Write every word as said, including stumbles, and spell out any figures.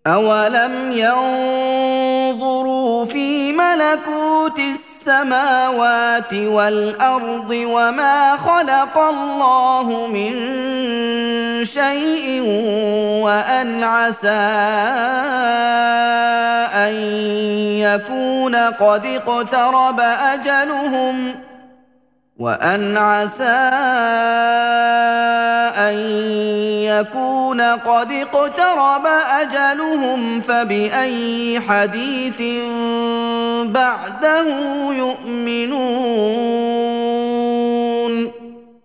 أَوَلَمْ يَنظُرُوا فِي مَلَكُوتِ السَّمَاوَاتِ وَالْأَرْضِ وَمَا خَلَقَ اللَّهُ مِن شَيْءٍ وَأَنْ عَسَىٰ أَن يَكُونَ قَدِ اقْتَرَبَ أَجَلُهُمْ وَأَنْ عَسَىٰ أَن يَكُونَ قَدِ اقْتَرَبَ أَجَلُهُمْ فَبِأَيِّ حَدِيثٍ بَعْدَهُ يُؤْمِنُونَ